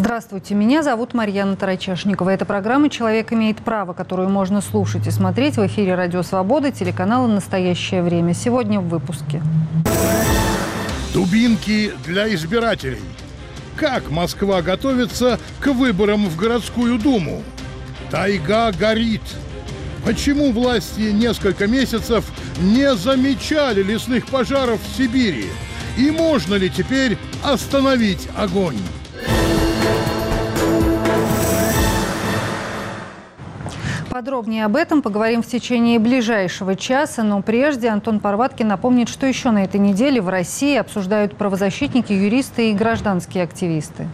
Здравствуйте, меня зовут Марьяна Тарачешникова. Это программа «Человек имеет право», которую можно слушать и смотреть в эфире «Радио Свобода», телеканала «Настоящее время». Сегодня в выпуске. Дубинки для избирателей. Как Москва готовится к выборам в городскую думу? Тайга горит. Почему власти несколько месяцев не замечали лесных пожаров в Сибири? И можно ли теперь остановить огонь? Подробнее об этом поговорим в течение ближайшего часа, но прежде Антон Парваткин напомнит, что еще на этой неделе в России обсуждают правозащитники, юристы и гражданские активисты.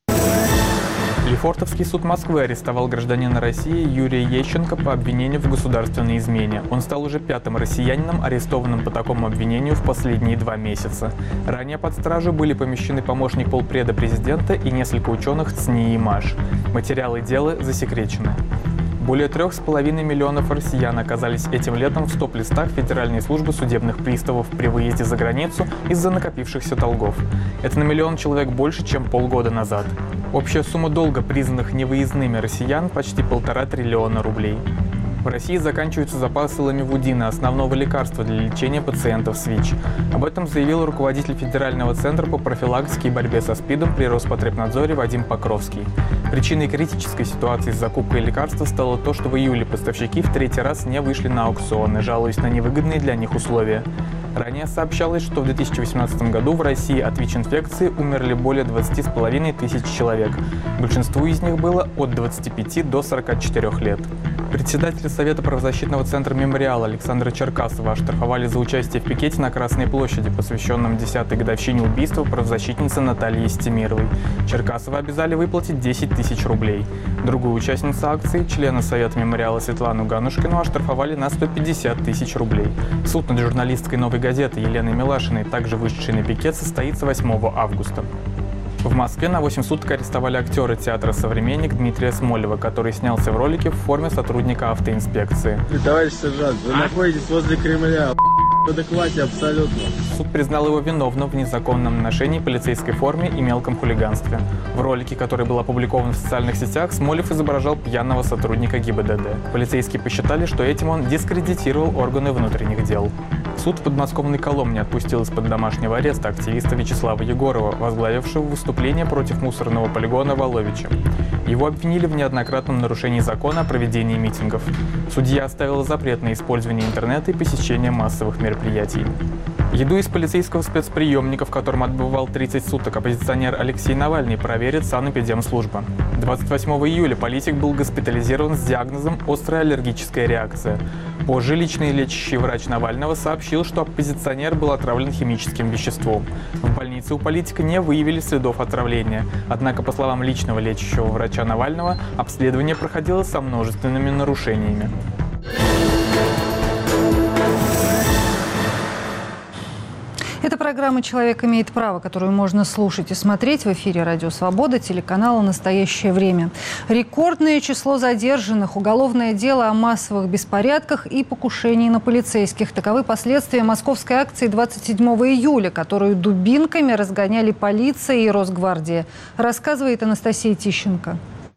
Лефортовский суд Москвы арестовал гражданина России Юрия Ещенко по обвинению в государственной измене. Он стал уже пятым россиянином, арестованным по такому обвинению в последние 2 месяца. Ранее под стражу были помещены помощник полпреда президента и несколько ученых ЦНИИ и МАШ. Материалы дела засекречены. Более 3,5 миллионов россиян оказались этим летом в стоп-листах Федеральной службы судебных приставов при выезде за границу из-за накопившихся долгов. Это на 1 миллион человек больше, чем полгода назад. Общая сумма долга признанных невыездными россиян почти 1,5 триллиона рублей. В России заканчиваются запасы ламивудина, основного лекарства для лечения пациентов с ВИЧ. Об этом заявил руководитель Федерального центра по профилактике и борьбе со СПИДом при Роспотребнадзоре Вадим Покровский. Причиной критической ситуации с закупкой лекарства стало то, что в июле поставщики в 3-й раз не вышли на аукционы, жалуясь на невыгодные для них условия. Ранее сообщалось, что в 2018 году в России от ВИЧ-инфекции умерли более 20,5 тысяч человек. Большинству из них было от 25 до 44 лет. Председателя Совета правозащитного центра «Мемориал» Александра Черкасова оштрафовали за участие в пикете на Красной площади, посвященном 10-й годовщине убийства правозащитницы Натальи Истемировой. Черкасова обязали выплатить 10 тысяч рублей. Другую участницу акции, члена Совета «Мемориала» Светлану Ганушкину, оштрафовали на 150 тысяч рублей. Суд над журналисткой «Новой газеты» Еленой Милашиной, также вышедшей на пикет, состоится 8 августа. В Москве на 8 суток арестовали актера театра «Современник» Дмитрия Смолева, который снялся в ролике в форме сотрудника автоинспекции. Товарищ сержант, вы находитесь возле Кремля. В адеквате абсолютно. Суд признал его виновным в незаконном ношении полицейской форме и мелком хулиганстве. В ролике, который был опубликован в социальных сетях, Смолев изображал пьяного сотрудника ГИБДД. Полицейские посчитали, что этим он дискредитировал органы внутренних дел. Суд в подмосковной Коломне отпустил из-под домашнего ареста активиста Вячеслава Егорова, возглавившего выступление против мусорного полигона Воловича. Его обвинили в неоднократном нарушении закона о проведении митингов. Судья оставил запрет на использование интернета и посещение массовых мероприятий. Еду из полицейского спецприемника, в котором отбывал 30 суток оппозиционер Алексей Навальный, проверит санэпидемслужба. 28 июля политик был госпитализирован с диагнозом «острая аллергическая реакция». Позже личный лечащий врач Навального сообщил, что оппозиционер был отравлен химическим веществом. В больнице у политика не выявили следов отравления. Однако, по словам личного лечащего врача Навального, обследование проходило со множественными нарушениями. Это программа «Человек имеет право», которую можно слушать и смотреть в эфире «Радио Свобода», телеканала «Настоящее время». Рекордное число задержанных, уголовное дело о массовых беспорядках и покушении на полицейских. Таковы последствия московской акции 27 июля, которую дубинками разгоняли полиция и Росгвардия. Рассказывает Анастасия Тищенко.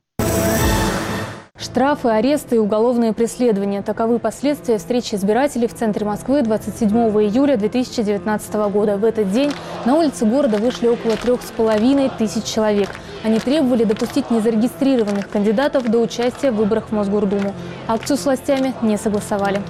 Штрафы, аресты и уголовные преследования – таковы последствия встречи избирателей в центре Москвы 27 июля 2019 года. В этот день на улицы города вышли около 3,5 тысяч человек. Они требовали допустить незарегистрированных кандидатов до участия в выборах в Мосгордуму. Акцию с властями не согласовали.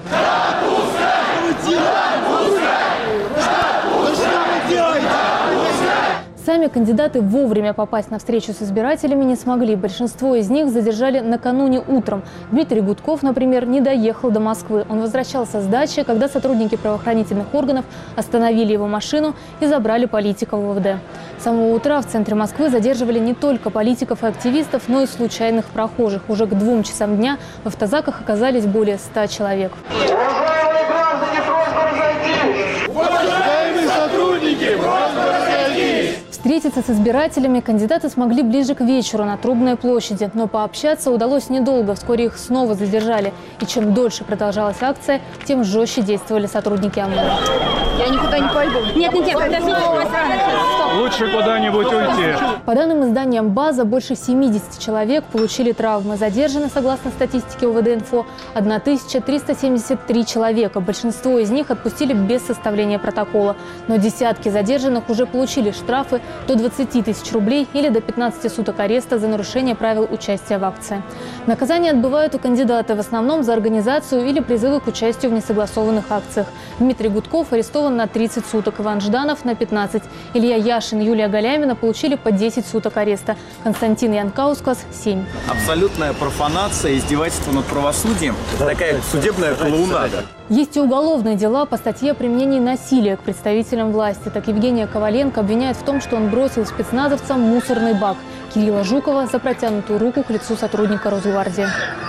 Сами кандидаты вовремя попасть на встречу с избирателями не смогли. Большинство из них задержали накануне утром. Дмитрий Гудков, например, не доехал до Москвы. Он возвращался с дачи, когда сотрудники правоохранительных органов остановили его машину и забрали политика в УВД. С самого утра в центре Москвы задерживали не только политиков и активистов, но и случайных прохожих. Уже к 2 часам дня в автозаках оказались более 100 человек. Уважаемые граждане, просьба разойтись! Уважаемые сотрудники, просьба разойтись! Встретиться с избирателями кандидаты смогли ближе к вечеру на Трубной площади. Но пообщаться удалось недолго. Вскоре их снова задержали. И чем дольше продолжалась акция, тем жестче действовали сотрудники ОМОНа. Я никуда не пойду. Нет, подождите, у вас рано. Лучше куда-нибудь уйти. По данным издания «База», больше 70 человек получили травмы. Задержаны, согласно статистике УВД-Инфо, 1373 человека. Большинство из них отпустили без составления протокола. Но десятки задержанных уже получили штрафы до 20 тысяч рублей или до 15 суток ареста за нарушение правил участия в акции. Наказание отбывают у кандидата в основном за организацию или призывы к участию в несогласованных акциях. Дмитрий Гудков арестован на 30 суток, Иван Жданов на 15. Илья Яшин, Юлия Галямина получили по 10 суток ареста. Константин Янкаускас – 7. Абсолютная профанация, издевательство над правосудием. Такая судебная клоунада. Есть и уголовные дела по статье о применении насилия к представителям власти. Так Евгения Коваленко обвиняет в том, что он бросил спецназовцам мусорный бак. Кирилла Жукова за протянутую руку к лицу сотрудника Росгвардии.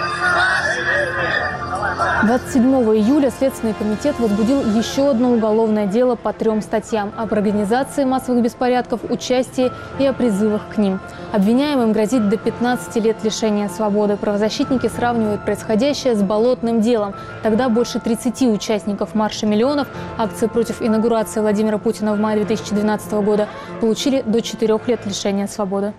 27 июля Следственный комитет возбудил еще одно уголовное дело по 3 статьям: об организации массовых беспорядков, участии и о призывах к ним. Обвиняемым грозит до 15 лет лишения свободы. Правозащитники сравнивают происходящее с болотным делом. Тогда больше 30 участников марша миллионов, акции против инаугурации Владимира Путина в мае 2012 года, получили до 4 лет лишения свободы.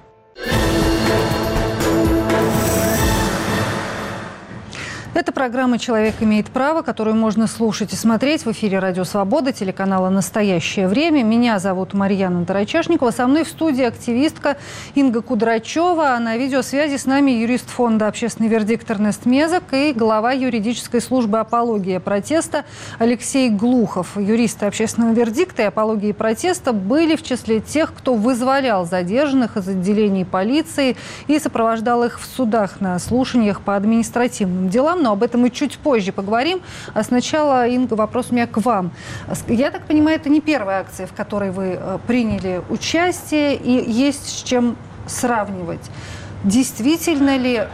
Это программа «Человек имеет право», которую можно слушать и смотреть в эфире «Радио Свобода», телеканала «Настоящее время». Меня зовут Марьяна Тарачешникова. Со мной в студии активистка Инга Кудрачева. А на видеосвязи с нами юрист фонда «Общественный вердикт» Эрнест Мезок и глава юридической службы «Апология протеста» Алексей Глухов. Юристы «Общественного вердикта» и «Апологии протеста» были в числе тех, кто вызволял задержанных из отделений полиции и сопровождал их в судах на слушаниях по административным делам. Но об этом мы чуть позже поговорим. А сначала, Инга, вопрос у меня к вам. Я так понимаю, это не первая акция, в которой вы приняли участие, и есть с чем сравнивать. Действительно ли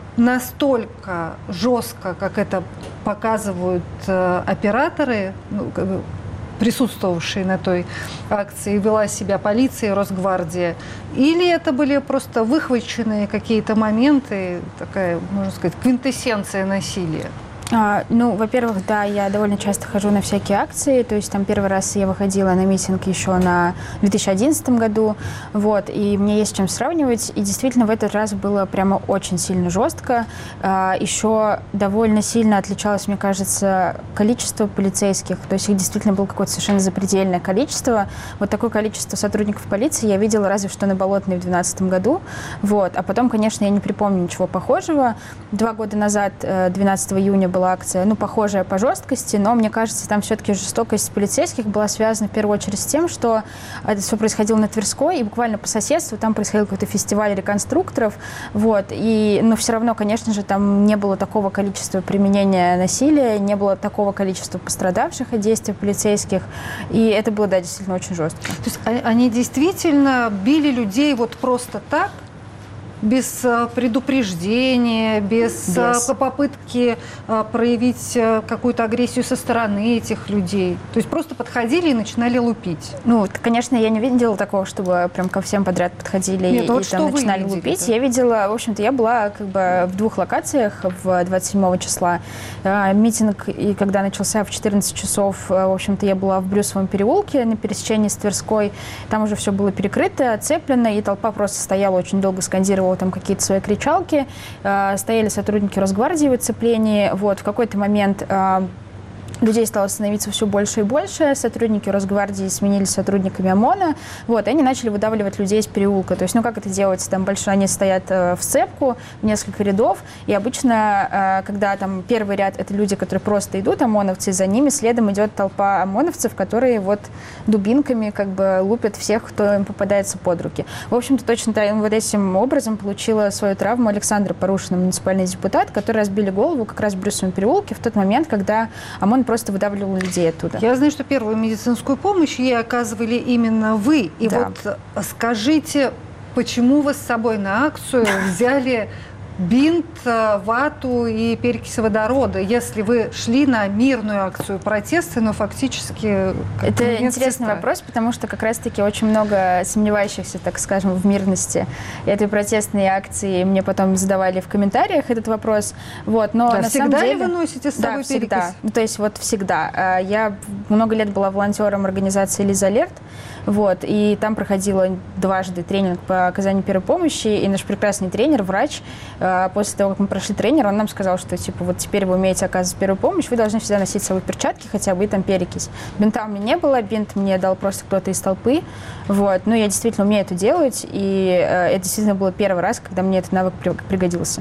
настолько жестко, как это показывают операторы, присутствовавшие на той акции, вела себя полиция и Росгвардия? Или это были просто выхваченные какие-то моменты, такая, можно сказать, квинтэссенция насилия? Во-первых, да, я довольно часто хожу на всякие акции. То есть там первый раз я выходила на митинг еще в 2011 году. И мне есть с чем сравнивать. И действительно в этот раз было прямо очень сильно жестко. Еще довольно сильно отличалось, мне кажется, количество полицейских. То есть их действительно было какое-то совершенно запредельное количество. Вот такое количество сотрудников полиции я видела разве что на Болотной в 2012 году. А потом, конечно, я не припомню ничего похожего. 2 года назад, 12 июня, была акция, похожая по жесткости, но мне кажется, там все-таки жестокость полицейских была связана в первую очередь с тем, что это все происходило на Тверской, и буквально по соседству там происходил какой-то фестиваль реконструкторов, но все равно, конечно же, там не было такого количества применения насилия, не было такого количества пострадавших от действий полицейских, и это было, да, действительно очень жестко. То есть они действительно били людей вот просто так? Без предупреждения, без попытки проявить какую-то агрессию со стороны этих людей. То есть просто подходили и начинали лупить. Конечно, я не видела такого, чтобы прям ко всем подряд подходили и там начинали лупить. Я видела, в общем-то, я была в 2 локациях в 27 числа. Митинг, и когда начался в 14 часов, в общем-то, я была в Брюсовом переулке на пересечении с Тверской. Там уже все было перекрыто, оцеплено, и толпа просто стояла, очень долго скандировала там какие-то свои кричалки. Стояли сотрудники Росгвардии в оцеплении. В какой-то момент людей стало становиться все больше и больше. Сотрудники Росгвардии сменились сотрудниками ОМОНа. И они начали выдавливать людей из переулка. То есть, как это делается? Там они стоят в цепку, в несколько рядов. И обычно, когда там первый ряд — это люди, которые просто идут, ОМОНовцы, за ними следом идет толпа ОМОНовцев, которые дубинками лупят всех, кто им попадается под руки. В общем-то, точно этим образом получила свою травму Александра Порушина, муниципальный депутат, который разбили голову как раз в Брюсовом переулке в тот момент, когда ОМОН просто выдавливал людей оттуда. Я знаю, что первую медицинскую помощь ей оказывали именно вы. И скажите, почему вы с собой на акцию взяли бинт, вату и перекись водорода, если вы шли на мирную акцию протеста, но фактически... Это интересный вопрос, потому что как раз-таки очень много сомневающихся, так скажем, в мирности этой протестной акции. Мне потом задавали в комментариях этот вопрос. Вот, но на самом деле... Всегда ли вы носите с собой перекись? Да, всегда. То есть вот всегда. Я много лет была волонтером организации «Лиза Алерт», вот, и там проходила дважды тренинг по оказанию первой помощи, и наш прекрасный тренер, врач, после того, как мы прошли тренер, он нам сказал, что типа вот теперь вы умеете оказывать первую помощь, вы должны всегда носить с собой перчатки хотя бы и там перекись. Бинта у меня не было, бинт мне дал просто кто-то из толпы, вот, но я действительно умею это делать, и это действительно был первый раз, когда мне этот навык пригодился.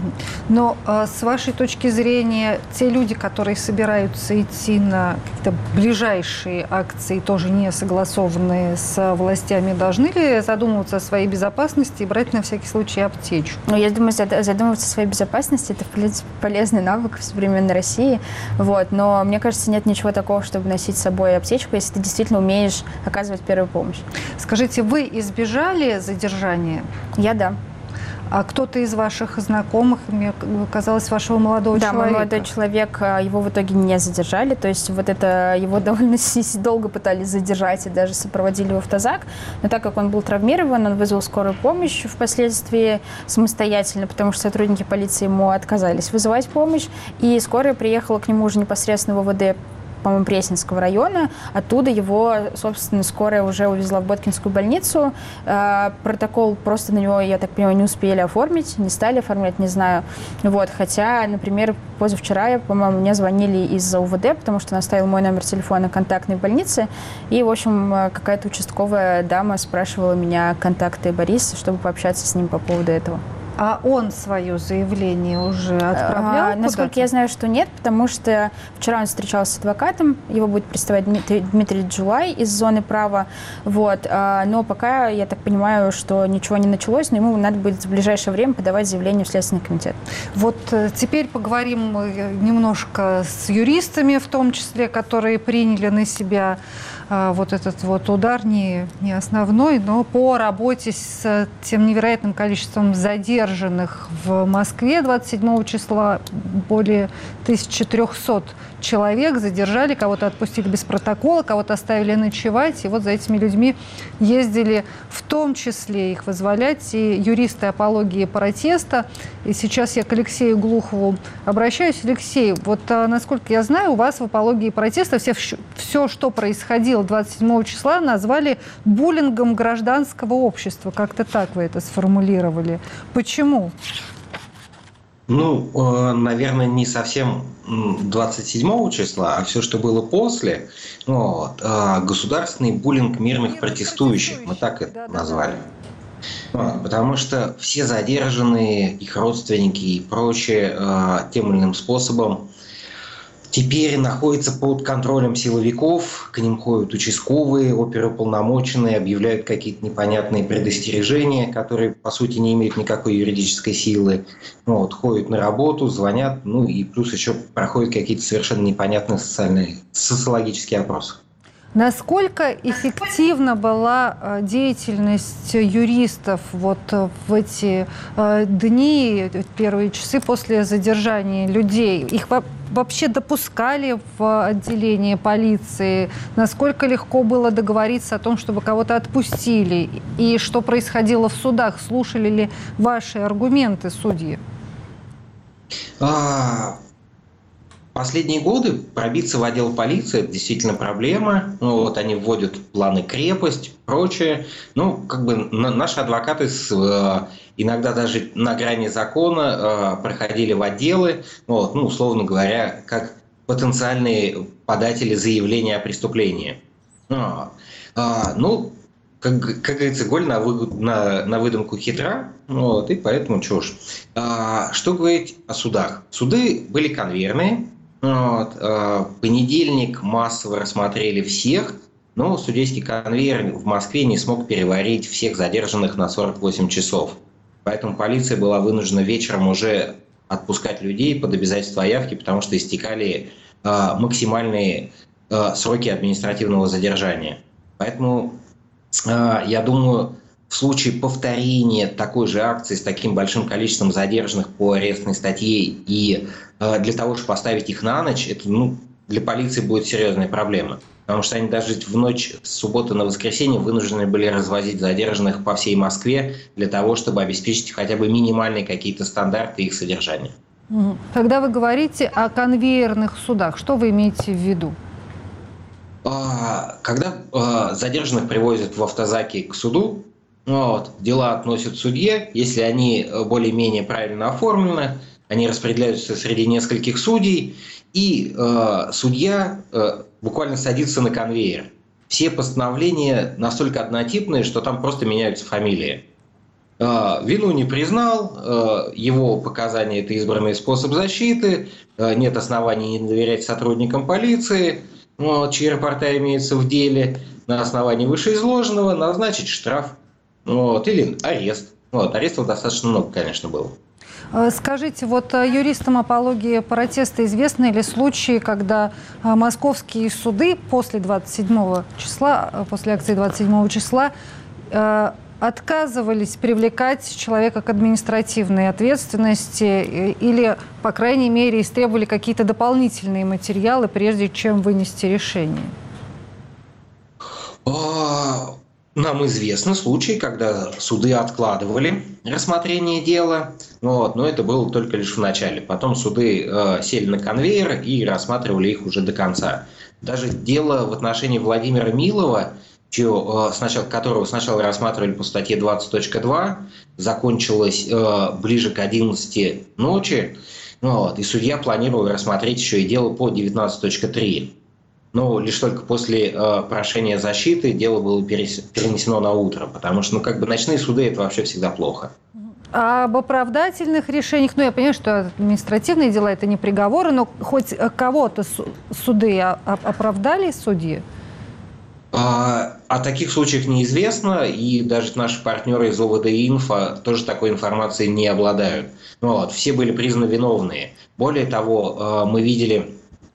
Но с вашей точки зрения, те люди, которые собираются идти на какие-то ближайшие акции, тоже не согласованные с властями, должны ли задумываться о своей безопасности и брать на всякий случай аптечку? Ну, я думаю, задумываться о своей безопасности – это, в принципе, полезный навык в современной России. Вот. Но мне кажется, нет ничего такого, чтобы носить с собой аптечку, если ты действительно умеешь оказывать первую помощь. Скажите, вы избежали задержания? Я – да. А кто-то из ваших знакомых, мне казалось, вашего молодого человека? Да, мой молодой человек, его в итоге не задержали. То есть вот это его довольно долго пытались задержать и даже сопроводили его в Тазак. Но так как он был травмирован, он вызвал скорую помощь впоследствии самостоятельно, потому что сотрудники полиции ему отказались вызывать помощь. И скорая приехала к нему уже непосредственно в ОВД, по-моему, Пресненского района. Оттуда его, собственно, скорая уже увезла в Боткинскую больницу. Протокол просто на него, я так понимаю, не успели оформить, не стали оформлять, не знаю. Вот. Хотя, например, позавчера, по-моему, мне звонили из УВД, потому что он оставил мой номер телефона контактной больницы. И, в общем, какая-то участковая дама спрашивала меня контакты Бориса, чтобы пообщаться с ним по поводу этого. А он свое заявление уже отправлял? Насколько я знаю, что нет, потому что вчера он встречался с адвокатом, его будет представлять Дмитрий Джулай из зоны права, вот. Но пока, я так понимаю, что ничего не началось, но ему надо будет в ближайшее время подавать заявление в Следственный комитет. Вот теперь поговорим немножко с юристами, в том числе, которые приняли на себя вот этот вот удар, не основной, но по работе с тем невероятным количеством задержанных в Москве 27 числа более 1300 человек задержали, кого-то отпустили без протокола, кого-то оставили ночевать. И вот за этими людьми ездили в том числе их вызволять и юристы апологии протеста. И сейчас я к Алексею Глухову обращаюсь. Алексей, вот насколько я знаю, у вас в апологии протеста все, что происходило 27 числа, назвали буллингом гражданского общества. Как-то так вы это сформулировали. Почему? Ну, наверное, не совсем 27 числа, а все, что было после. Вот, государственный буллинг мирных протестующих, мы так это назвали. Вот, потому что все задержанные, их родственники и прочее тем или иным способом теперь находятся под контролем силовиков, к ним ходят участковые, оперуполномоченные, объявляют какие-то непонятные предостережения, которые, по сути, не имеют никакой юридической силы. Вот, ходят на работу, звонят, ну и плюс еще проходят какие-то совершенно непонятные социологические опросы. Насколько эффективна была деятельность юристов вот в эти дни, первые часы после задержания людей? Их вообще допускали в отделение полиции? Насколько легко было договориться о том, чтобы кого-то отпустили? И что происходило в судах? Слушали ли ваши аргументы судьи? Последние годы пробиться в отдел полиции – это действительно проблема. Ну, вот они вводят планы крепость, прочее. Ну, как бы наши адвокаты иногда даже на грани закона проходили в отделы, вот, ну, условно говоря, как потенциальные податели заявления о преступлении. Ну, как говорится, голь на выдумку хитра, вот, и поэтому чушь. Что говорить о судах? Суды были конвейерные. Вот, понедельник массово рассмотрели всех, но судейский конвейер в Москве не смог переварить всех задержанных на 48 часов. Поэтому полиция была вынуждена вечером уже отпускать людей под обязательство явки, потому что истекали максимальные сроки административного задержания. Поэтому, я думаю, в случае повторения такой же акции с таким большим количеством задержанных по арестной статье и для того, чтобы поставить их на ночь, это для полиции будет серьезная проблема. Потому что они даже в ночь с субботы на воскресенье вынуждены были развозить задержанных по всей Москве для того, чтобы обеспечить хотя бы минимальные какие-то стандарты их содержания. Когда вы говорите о конвейерных судах, что вы имеете в виду? Когда задержанных привозят в автозаки к суду, дела относят судье, если они более-менее правильно оформлены, они распределяются среди нескольких судей, и судья буквально садится на конвейер. Все постановления настолько однотипные, что там просто меняются фамилии. Вину не признал, его показания – это избранный способ защиты, нет оснований не доверять сотрудникам полиции, чьи рапорта имеются в деле, на основании вышеизложенного назначить штраф или арест. Арестов достаточно много, конечно, было. Скажите, юристам апологии протеста известны ли случаи, когда московские суды после 27 числа, после акции 27 числа, отказывались привлекать человека к административной ответственности или, по крайней мере, истребовали какие-то дополнительные материалы, прежде чем вынести решение? Нам известны случаи, когда суды откладывали рассмотрение дела, но это было только лишь в начале. Потом суды сели на конвейер и рассматривали их уже до конца. Даже дело в отношении Владимира Милова, которого сначала рассматривали по статье 20.2, закончилось ближе к 11 ночи, и судья планировал рассмотреть еще и дело по 19.3. Но лишь только после прошения защиты дело было перенесено на утро, потому что ночные суды – это вообще всегда плохо. А об оправдательных решениях, я понимаю, что административные дела – это не приговоры, но хоть кого-то суды оправдали судьи? О таких случаях неизвестно, и даже наши партнеры из ОВД-Инфо тоже такой информацией не обладают. Все были признаны виновные. Более того, мы видели,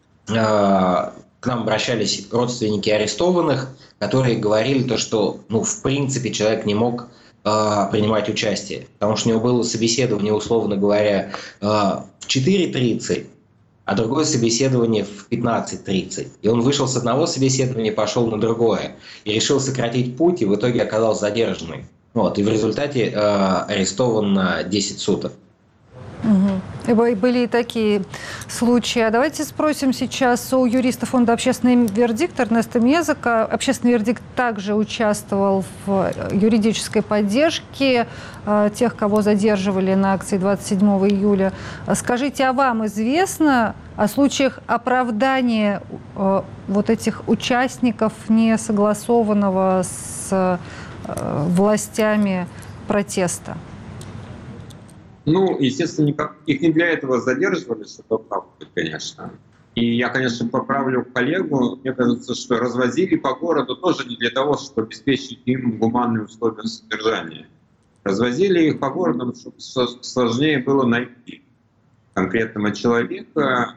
к нам обращались родственники арестованных, которые говорили, что в принципе человек не мог принимать участие, потому что у него было собеседование, условно говоря, в 4:30, а другое собеседование в 15:30. И он вышел с одного собеседования, пошел на другое. И решил сократить путь, и в итоге оказался задержанный. И в результате арестован на 10 суток. Были и такие случаи. А давайте спросим сейчас у юриста фонда «Общественный вердикт» Эрнеста Мезака. «Общественный вердикт» также участвовал в юридической поддержке тех, кого задерживали на акции 27 июля. Скажите, а вам известно о случаях оправдания этих участников, не согласованного с властями протеста? Естественно, их не для этого задерживали, чтобы оправдывать, конечно. И я, конечно, поправлю коллегу. Мне кажется, что развозили по городу тоже не для того, чтобы обеспечить им гуманные условия содержания. Развозили их по городу, чтобы сложнее было найти конкретного человека,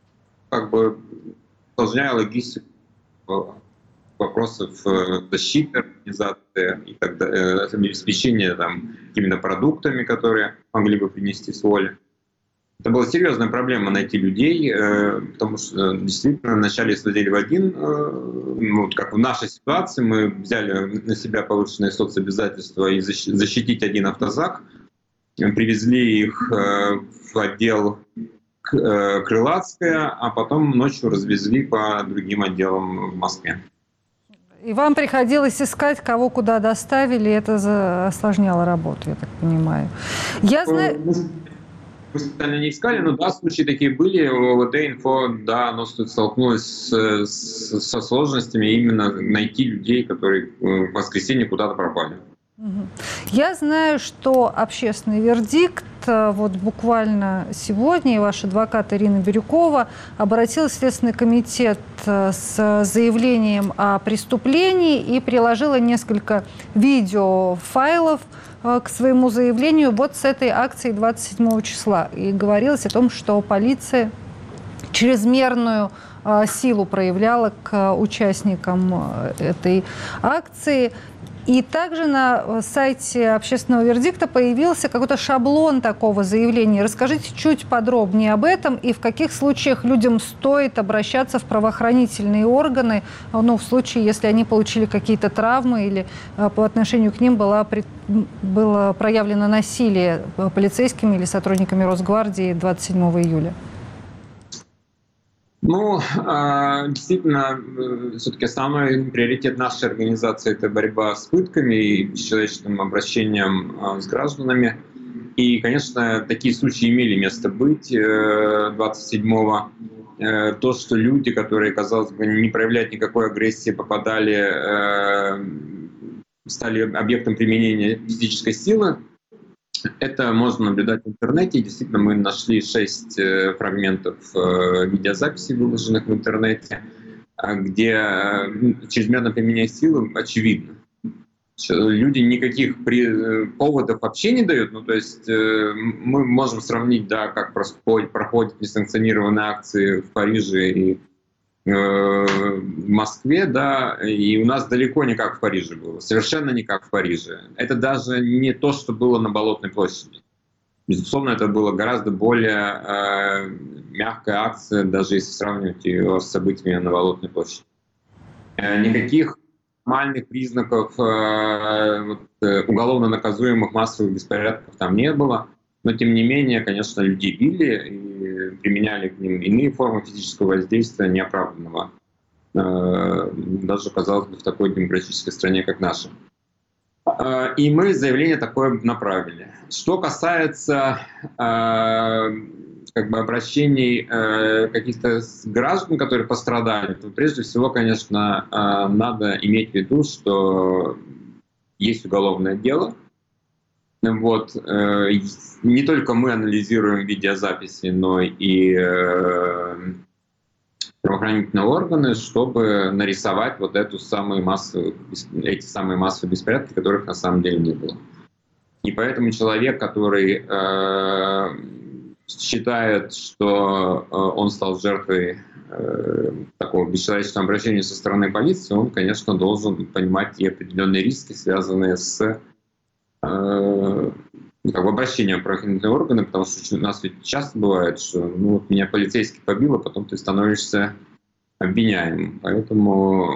усложняя логистику вопросов защиты, организации и так далее, обеспечения какими-то продуктами, которые могли бы принести с воли. Это была серьезная проблема найти людей, потому что действительно вначале сводили в один, как в нашей ситуации, мы взяли на себя повышенные соцобязательства и защитить один автозак, привезли их в отдел Крылатская, а потом ночью развезли по другим отделам в Москве. И вам приходилось искать, кого куда доставили, это осложняло работу, я так понимаю. Я знаю... Мы специально не искали, но да, случаи такие были. ОВД-Инфо, да, оно столкнулось со сложностями именно найти людей, которые в воскресенье куда-то пропали. Я знаю, что общественный вердикт буквально сегодня, и ваш адвокат Ирина Бирюкова обратилась в Следственный комитет с заявлением о преступлении и приложила несколько видеофайлов к своему заявлению с этой акции 27 числа. И говорилось о том, что полиция чрезмерную силу проявляла к участникам этой акции. И также на сайте общественного вердикта появился какой-то шаблон такого заявления. Расскажите чуть подробнее об этом и в каких случаях людям стоит обращаться в правоохранительные органы, в случае, если они получили какие-то травмы или по отношению к ним было проявлено насилие полицейскими или сотрудниками Росгвардии 27 июля. Действительно, все-таки основной приоритет нашей организации — это борьба с пытками и человеческим обращением с гражданами. И, конечно, такие случаи имели место быть 27-го. То, что люди, которые, казалось бы, не проявляют никакой агрессии, стали объектом применения физической силы, это можно наблюдать в интернете. Действительно, мы нашли 6 фрагментов видеозаписей, выложенных в интернете, где чрезмерное применение силы очевидно. Люди никаких поводов вообще не дают. То есть мы можем сравнить, как проходят несанкционированные акции в Париже и в Москве, и у нас далеко не как в Париже было, совершенно не как в Париже. Это даже не то, что было на Болотной площади. Безусловно, это была гораздо более мягкая акция, даже если сравнивать ее с событиями на Болотной площади. Никаких формальных признаков уголовно наказуемых массовых беспорядков там не было. Но, тем не менее, конечно, людей били и применяли к ним иные формы физического воздействия неоправданного. Даже, казалось бы, в такой демократической стране, как наша. И мы заявление такое направили. Что касается обращений каких-то граждан, которые пострадали, то прежде всего, конечно, надо иметь в виду, что есть уголовное дело. Не только мы анализируем видеозаписи, но и правоохранительные органы, чтобы нарисовать эти самые массовые беспорядки, которых на самом деле не было. И поэтому человек, который считает, что он стал жертвой такого бесчеловечного обращения со стороны полиции, он, конечно, должен понимать и определенные риски, связанные с обращением в правоохранительные органы, потому что у нас ведь часто бывает, что меня полицейский побил, а потом ты становишься обвиняемым. Поэтому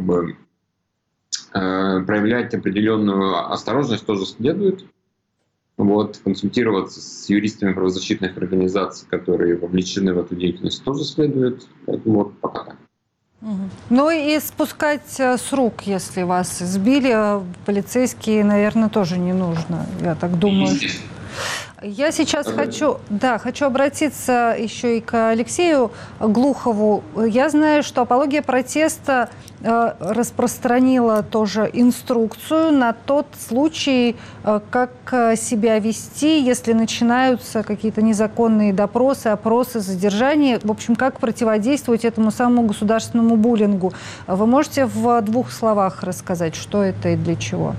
проявлять определенную осторожность тоже следует. Консультироваться с юристами правозащитных организаций, которые вовлечены в эту деятельность, тоже следует. Поэтому пока так. И спускать с рук, если вас избили, полицейские, наверное, тоже не нужно, я так думаю. Я сейчас хочу обратиться еще и к Алексею Глухову. Я знаю, что «Апология протеста» распространила тоже инструкцию на тот случай, как себя вести, если начинаются какие-то незаконные допросы, опросы, задержания. В общем, как противодействовать этому самому государственному буллингу. Вы можете в 2 словах рассказать, что это и для чего?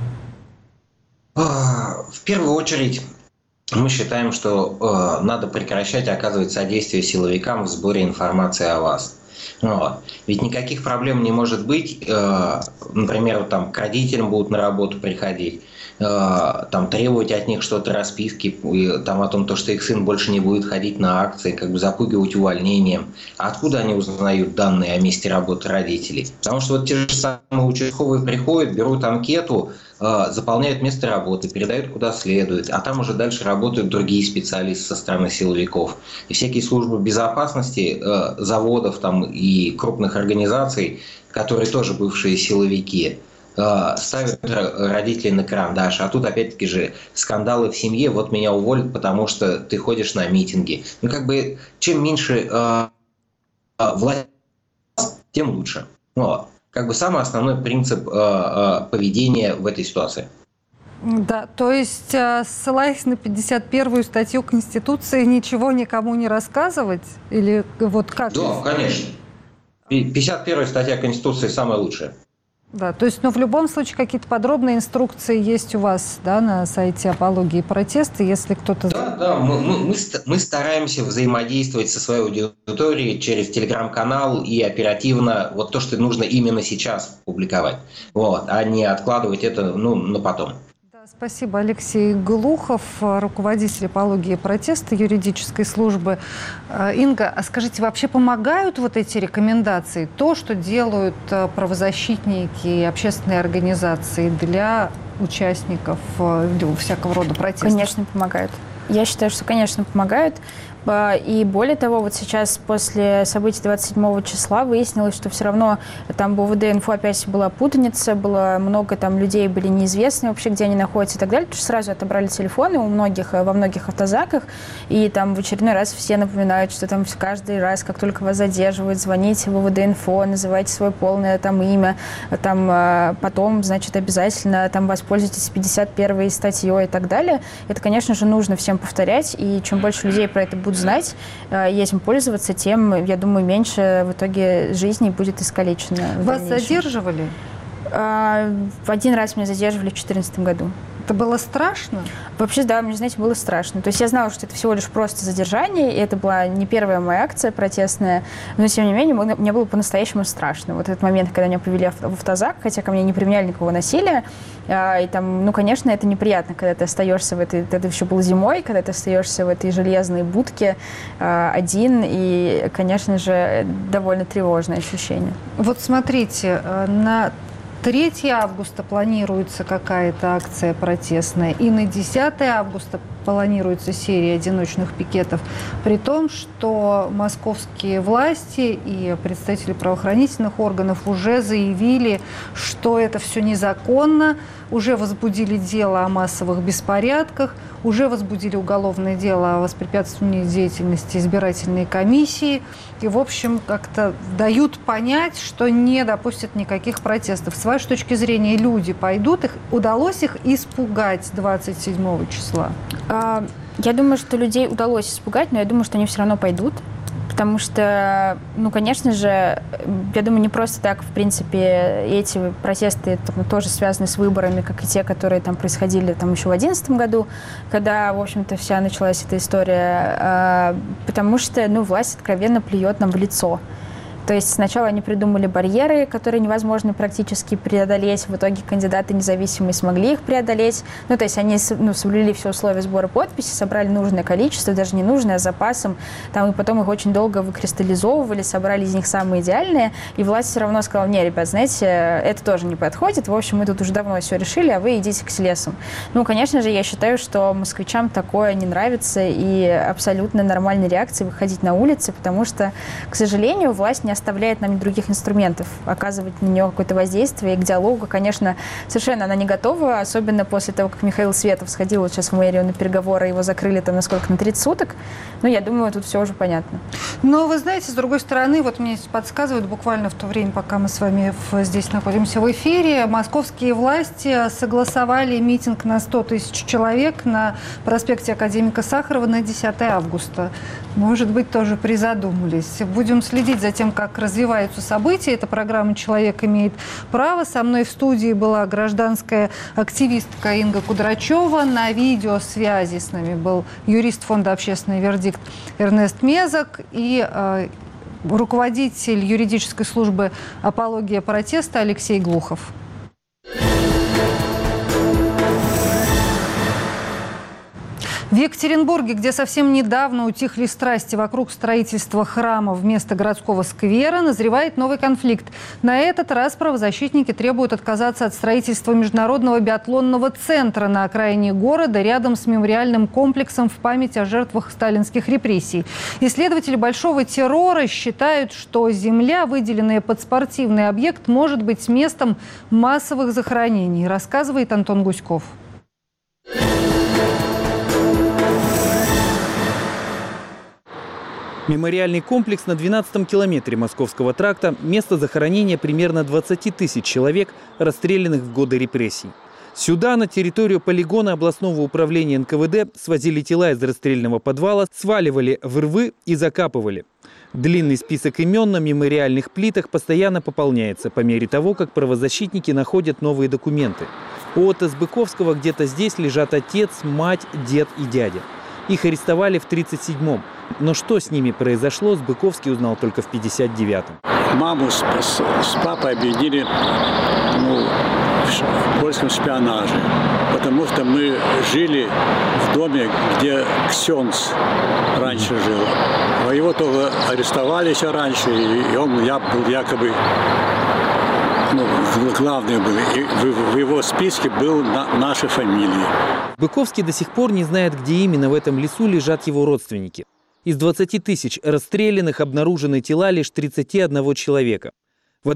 В первую очередь, мы считаем, что надо прекращать оказывать содействие силовикам в сборе информации о вас. Ведь никаких проблем не может быть. Например, к родителям будут на работу приходить, требовать от них что-то, расписки, о том, что их сын больше не будет ходить на акции, запугивать увольнением. А откуда они узнают данные о месте работы родителей? Потому что те же самые участковые приходят, берут анкету, заполняют место работы, передают куда следует, а там уже дальше работают другие специалисты со стороны силовиков. И всякие службы безопасности заводов и крупных организаций, которые тоже бывшие силовики, ставят родителей на карандаш. А тут опять-таки же скандалы в семье, меня уволят, потому что ты ходишь на митинги. Чем меньше власть, тем лучше. Самый основной принцип поведения в этой ситуации. Да, то есть, ссылаясь на 51-ю статью Конституции, ничего никому не рассказывать? Или как? Да, конечно. 51-я статья Конституции самая лучшая. Да, то есть, в любом случае какие-то подробные инструкции есть у вас, на сайте «Апологии протеста», если кто-то... Да, мы стараемся взаимодействовать со своей аудиторией через телеграм-канал и оперативно вот то, что нужно именно сейчас публиковать, а не откладывать это на потом. Спасибо. Алексей Глухов, руководитель апологии протеста юридической службы. Инга, а скажите, вообще помогают вот эти рекомендации, то, что делают правозащитники и общественные организации для участников всякого рода протестов? Конечно, помогают. Я считаю, что, конечно, помогают. И более того, вот сейчас после событий 27 числа выяснилось, что все равно там в УВД-инфо опять была путаница, было много там людей были неизвестны вообще, где они находятся и так далее. Потому что сразу отобрали телефоны во многих автозаках, и там в очередной раз все напоминают, что там каждый раз, как только вас задерживают, звоните в УВД-инфо, называйте свое полное там имя, там потом, значит, обязательно там воспользуйтесь 51-й статьей и так далее. Это, конечно же, нужно всем повторять, и чем больше людей про это будут знать и этим пользоваться, тем, я думаю, меньше в итоге жизни будет искалечено. Вас задерживали? Один раз меня задерживали в 2014 году. Это было страшно? Вообще, да, мне, знаете, было страшно. То есть я знала, что это всего лишь просто задержание, и это была не первая моя акция протестная, но, тем не менее, мне было по-настоящему страшно. Вот этот момент, когда меня повели в автозак, хотя ко мне не применяли никакого насилия, и там, конечно, это неприятно, когда ты остаешься это еще было зимой, когда ты остаешься в этой железной будке один, и, конечно же, довольно тревожное ощущение. Вот смотрите, на 3 августа планируется какая-то акция протестная, и на 10 августа планируется серия одиночных пикетов, при том, что московские власти и представители правоохранительных органов уже заявили, что это все незаконно, уже возбудили дело о массовых беспорядках, уже возбудили уголовное дело о воспрепятствовании деятельности избирательной комиссии. И, в общем, как-то дают понять, что не допустят никаких протестов. С вашей точки зрения, люди пойдут, удалось их испугать 27 числа? Я думаю, что людей удалось испугать, но я думаю, что они все равно пойдут. Потому что, конечно же, я думаю, не просто так, в принципе, эти протесты тоже связаны с выборами, как и те, которые там происходили там еще в 2011 году, когда, в общем-то, вся началась эта история, потому что, власть откровенно плюет нам в лицо. То есть сначала они придумали барьеры, которые невозможно практически преодолеть. В итоге кандидаты независимые смогли их преодолеть. То есть они соблюли все условия сбора подписей, собрали нужное количество, даже не нужное, а с запасом. И потом их очень долго выкристаллизовывали, собрали из них самые идеальные. И власть все равно сказала: не, ребят, знаете, это тоже не подходит. В общем, мы тут уже давно все решили, а вы идите к лесам. Конечно же, я считаю, что москвичам такое не нравится, и абсолютно нормальной реакцией выходить на улицы, потому что, к сожалению, власть не оставляет нам других инструментов, оказывать на нее какое-то воздействие. И к диалогу, конечно, совершенно она не готова, особенно после того, как Михаил Светов сходил сейчас в мэрию на переговоры, его закрыли на 30 суток. Я думаю, тут все уже понятно. Но вы знаете, с другой стороны, вот мне подсказывают, буквально в то время, пока мы с вами здесь находимся в эфире, московские власти согласовали митинг на 100 тысяч человек на проспекте Академика Сахарова на 10 августа. Может быть, тоже призадумались. Будем следить за тем, как развиваются события. Эта программа «Человек имеет право». Со мной в студии была гражданская активистка Инга Кудрачева. На видеосвязи с нами был юрист фонда «Общественный вердикт» Эрнест Мезок и руководитель юридической службы «Апология протеста» Алексей Глухов. В Екатеринбурге, где совсем недавно утихли страсти вокруг строительства храма вместо городского сквера, назревает новый конфликт. На этот раз правозащитники требуют отказаться от строительства международного биатлонного центра на окраине города рядом с мемориальным комплексом в память о жертвах сталинских репрессий. Исследователи большого террора считают, что земля, выделенная под спортивный объект, может быть местом массовых захоронений, рассказывает Антон Гуськов. Мемориальный комплекс на 12-м километре Московского тракта – место захоронения примерно 20 тысяч человек, расстрелянных в годы репрессий. Сюда, на территорию полигона областного управления НКВД, свозили тела из расстрельного подвала, сваливали в рвы и закапывали. Длинный список имен на мемориальных плитах постоянно пополняется по мере того, как правозащитники находят новые документы. У Отто Сбыковского где-то здесь лежат отец, мать, дед и дядя. Их арестовали в 1937-м. Но что с ними произошло, Сбыковский узнал только в 1959-м. Маму с папой обвинили в польском шпионаже, потому что мы жили в доме, где ксенц раньше жил. А его тоже арестовали еще раньше, и он был якобы главный был. И в его списке был наши фамилии. Быковский до сих пор не знает, где именно в этом лесу лежат его родственники. Из 20 тысяч расстрелянных обнаружены тела лишь 31 человека. В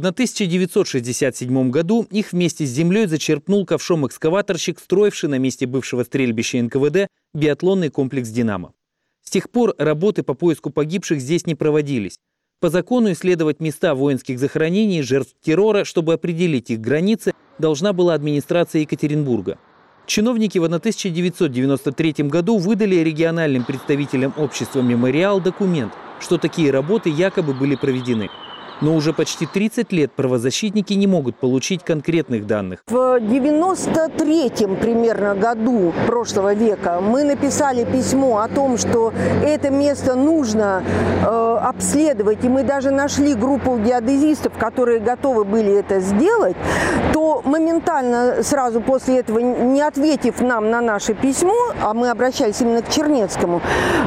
1967 году их вместе с землей зачерпнул ковшом экскаваторщик, строивший на месте бывшего стрельбища НКВД биатлонный комплекс «Динамо». С тех пор работы по поиску погибших здесь не проводились. По закону исследовать места воинских захоронений жертв террора, чтобы определить их границы, должна была администрация Екатеринбурга. Чиновники в 1993 году выдали региональным представителям общества «Мемориал» документ, что такие работы якобы были проведены. Но уже почти 30 лет правозащитники не могут получить конкретных данных. В 93-м примерно году прошлого века мы написали письмо о том, что это место нужно обследовать, и мы даже нашли группу геодезистов, которые готовы были это сделать, то моментально сразу после этого, не ответив нам на наше письмо, а мы обращались именно к Чернецкому,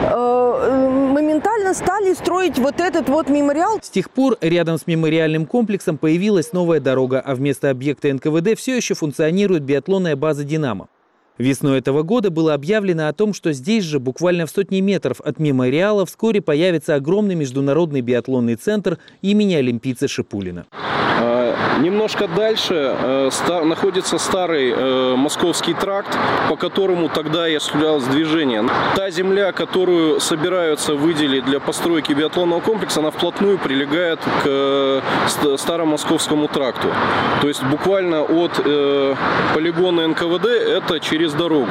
моментально стали строить вот этот вот мемориал. С тех пор рядом с мемориальным комплексом появилась новая дорога, а вместо объекта НКВД все еще функционирует биатлонная база «Динамо». Весной этого года было объявлено о том, что здесь же, буквально в сотни метров от мемориала, вскоре появится огромный международный биатлонный центр имени олимпийца Шипулина. Немножко дальше находится старый Московский тракт, по которому тогда и осуществлялось движение. Та земля, которую собираются выделить для постройки биатлонного комплекса, она вплотную прилегает к старому Московскому тракту. То есть буквально от полигона НКВД это через дорогу.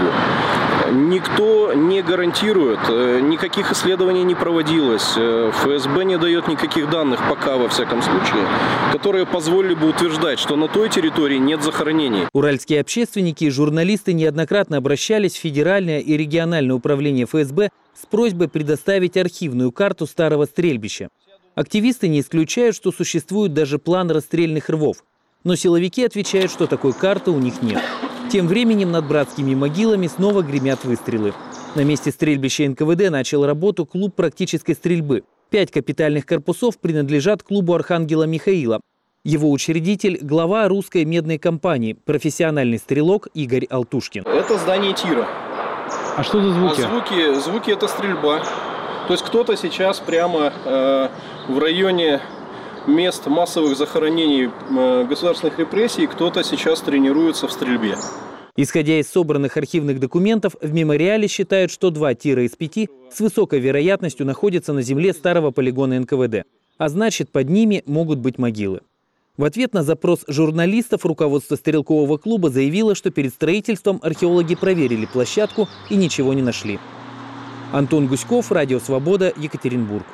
Никто не гарантирует, никаких исследований не проводилось, ФСБ не дает никаких данных пока, во всяком случае, которые позволили бы утверждать, что на той территории нет захоронений. Уральские общественники и журналисты неоднократно обращались в Федеральное и региональное управление ФСБ с просьбой предоставить архивную карту старого стрельбища. Активисты не исключают, что существует даже план расстрельных рвов. Но силовики отвечают, что такой карты у них нет. Тем временем над братскими могилами снова гремят выстрелы. На месте стрельбища НКВД начал работу клуб практической стрельбы. 5 капитальных корпусов принадлежат клубу архангела Михаила. Его учредитель – глава русской медной компании, профессиональный стрелок Игорь Алтушкин. Это здание тира. А что за звуки? Звуки – это стрельба. То есть кто-то сейчас прямо в районе мест массовых захоронений государственных репрессий, кто-то сейчас тренируется в стрельбе. Исходя из собранных архивных документов, в мемориале считают, что 2 тира из 5 с высокой вероятностью находятся на земле старого полигона НКВД. А значит, под ними могут быть могилы. В ответ на запрос журналистов руководство стрелкового клуба заявило, что перед строительством археологи проверили площадку и ничего не нашли. Антон Гуськов, Радио Свобода, Екатеринбург.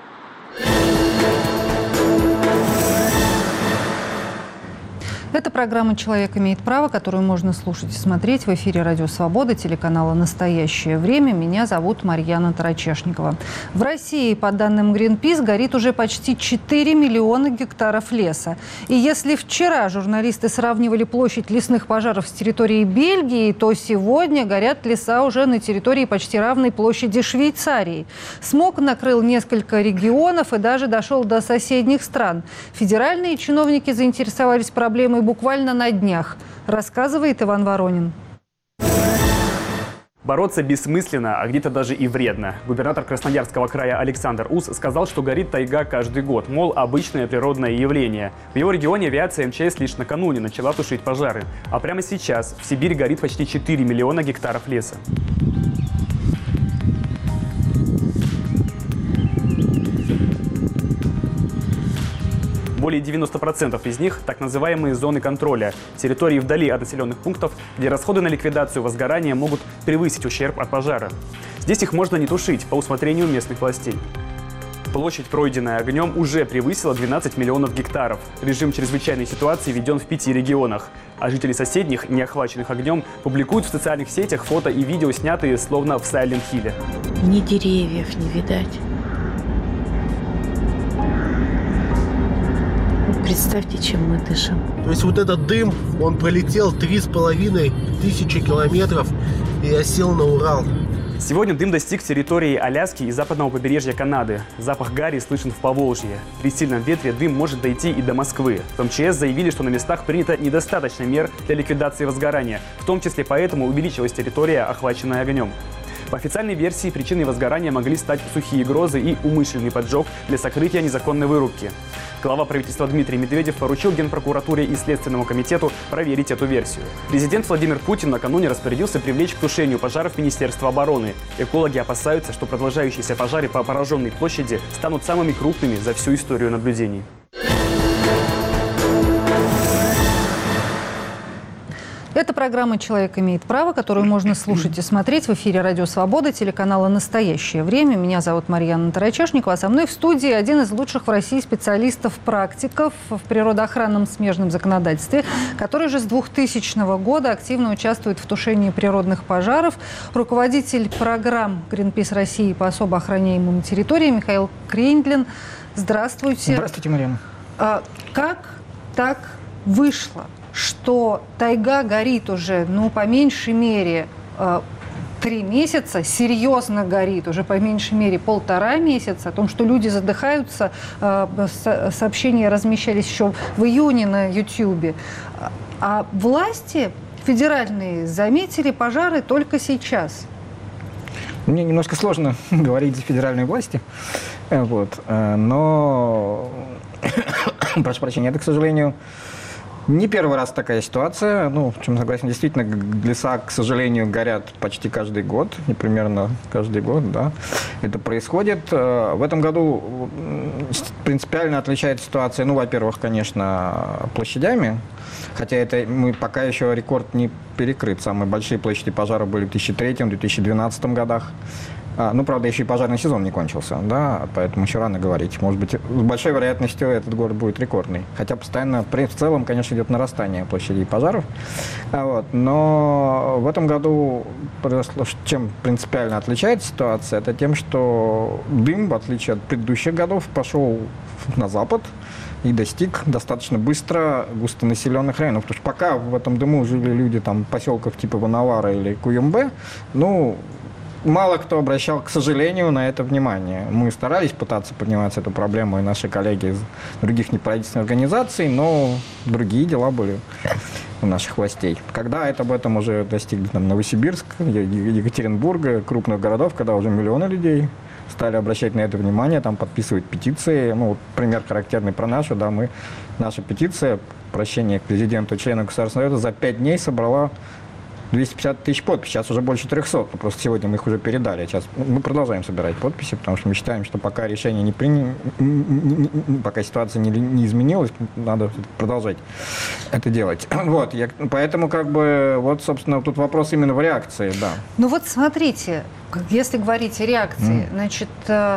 Это программа «Человек имеет право», которую можно слушать и смотреть в эфире «Радио Свобода», телеканала «Настоящее время». Меня зовут Марьяна Тарачешникова. В России, по данным Greenpeace, горит уже почти 4 миллиона гектаров леса. И если вчера журналисты сравнивали площадь лесных пожаров с территорией Бельгии, то сегодня горят леса уже на территории почти равной площади Швейцарии. Смог накрыл несколько регионов и даже дошел до соседних стран. Федеральные чиновники заинтересовались проблемой буквально на днях, рассказывает Иван Воронин. Бороться бессмысленно, а где-то даже и вредно. Губернатор Красноярского края Александр Ус сказал, что горит тайга каждый год, мол, обычное природное явление. В его регионе авиация МЧС лишь накануне начала тушить пожары. А прямо сейчас в Сибири горит почти 4 миллиона гектаров леса. Более 90% из них – так называемые зоны контроля, территории вдали от населенных пунктов, где расходы на ликвидацию возгорания могут превысить ущерб от пожара. Здесь их можно не тушить по усмотрению местных властей. Площадь, пройденная огнем, уже превысила 12 миллионов гектаров. Режим чрезвычайной ситуации введен в 5 регионах. а жители соседних, не охваченных огнем, публикуют в социальных сетях фото и видео, снятые словно в Сайлент-Хилле. Ни деревьев не видать. Представьте, чем мы дышим. То есть вот этот дым, он пролетел 3500 километров и осел на Урал. Сегодня дым достиг территории Аляски и западного побережья Канады. Запах гари слышен в Поволжье. При сильном ветре дым может дойти и до Москвы. В МЧС заявили, что на местах принято недостаточно мер для ликвидации возгорания. В том числе поэтому увеличилась территория, охваченная огнем. По официальной версии, причиной возгорания могли стать сухие грозы и умышленный поджог для сокрытия незаконной вырубки. Глава правительства Дмитрий Медведев поручил Генпрокуратуре и Следственному комитету проверить эту версию. Президент Владимир Путин накануне распорядился привлечь к тушению пожаров Министерство обороны. Экологи опасаются, что продолжающиеся пожары по пораженной площади станут самыми крупными за всю историю наблюдений. Это программа «Человек имеет право», которую можно слушать и смотреть в эфире «Радио Свобода», телеканала «Настоящее время». Меня зовут Марьяна Тарачешникова, а со мной в студии один из лучших в России специалистов-практиков в природоохранном смежном законодательстве, который уже с 2000 года активно участвует в тушении природных пожаров. Руководитель программ Greenpeace России по особо охраняемым территориям Михаил Крендлин. Здравствуйте. Здравствуйте, Марьяна. Как так вышло, что тайга горит уже, по меньшей мере 3 месяца, серьезно горит уже по меньшей мере 1,5 месяца, о том, что люди задыхаются, сообщения размещались еще в июне на YouTube. А власти федеральные заметили пожары только сейчас. Мне немножко сложно говорить за федеральные власти, но, прошу прощения, это, к сожалению, не первый раз такая ситуация. В чем согласен, действительно, леса, к сожалению, горят почти каждый год, и примерно каждый год, да, это происходит. В этом году принципиально отличается ситуация, во-первых, конечно, площадями, хотя это мы пока еще рекорд не перекрыт. Самые большие площади пожаров были в 2003-2012 годах. Правда, еще и пожарный сезон не кончился, да, поэтому еще рано говорить. Может быть, с большой вероятностью этот год будет рекордный. Хотя постоянно, в целом, конечно, идет нарастание площадей пожаров. Но в этом году произошло, чем принципиально отличается ситуация, это тем, что дым, в отличие от предыдущих годов, пошел на запад и достиг достаточно быстро густонаселенных районов. Потому что пока в этом дыму жили люди поселков типа Ванавара или Куюмбе, мало кто обращал, к сожалению, на это внимание. Мы старались пытаться поднимать эту проблему, и наши коллеги из других неправительственных организаций, но другие дела были у наших властей. Когда об этом уже достигли Новосибирск, Екатеринбург, крупных городов, когда уже миллионы людей стали обращать на это внимание, подписывать петиции. Пример характерный про нашу, наша петиция, обращение к президенту, членам Государственного Совета, за 5 дней собрала 250 тысяч подписей, сейчас уже больше 300, просто сегодня мы их уже передали. Сейчас мы продолжаем собирать подписи, потому что мы считаем, что пока решение не принято, пока ситуация не изменилась, надо продолжать это делать. Поэтому, собственно, тут вопрос именно в реакции, да. Смотрите, если говорить о реакции, значит,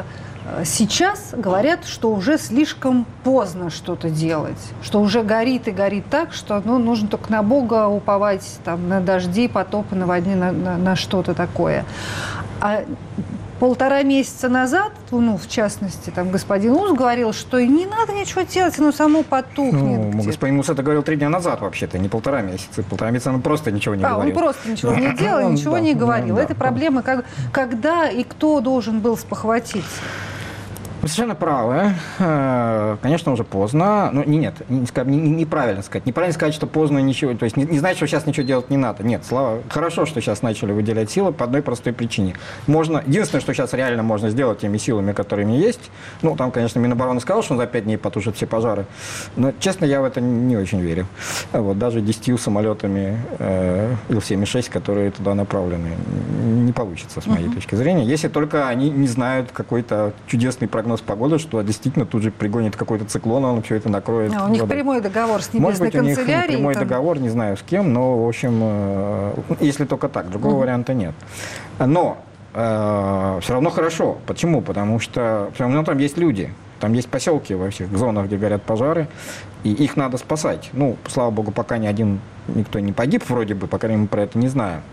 сейчас говорят, что уже слишком поздно что-то делать, что уже горит и горит так, что нужно только на Бога уповать, на дожди, потопы, наводнения, на что-то такое. А 1,5 месяца назад, в частности, господин Ус говорил, что и не надо ничего делать, оно само потухнет. Господин Ус это говорил 3 дня назад вообще-то, не 1,5 месяца. 1,5 месяца он просто ничего не говорил. Он просто ничего не делал, ничего не говорил. Это проблема, когда и кто должен был спохватиться? Вы совершенно правы. Конечно, уже поздно. Неправильно сказать. Неправильно сказать, что поздно ничего. То есть не значит, что сейчас ничего делать не надо. Нет, хорошо, что сейчас начали выделять силы по одной простой причине. Единственное, что сейчас реально можно сделать теми силами, которые есть. Там, конечно, Минобороны сказал, что он за 5 дней потушит все пожары. Но, честно, я в это не очень верю. Даже 10 самолетами Ил-76, которые туда направлены, не получится, с моей точки зрения. Если только они не знают какой-то чудесный прогноз погоды, что действительно тут же пригонит какой-то циклон, он все это накроет. У них прямой договор с небесной канцелярией. Может быть, у них прямой договор, не знаю с кем, но, в общем, если только так, другого варианта нет. Но все равно хорошо. Почему? Потому что все равно там есть люди. Там есть поселки во всех зонах, где горят пожары, и их надо спасать. Ну, слава богу, пока никто не погиб вроде бы, по крайней мере, мы про это не знаем.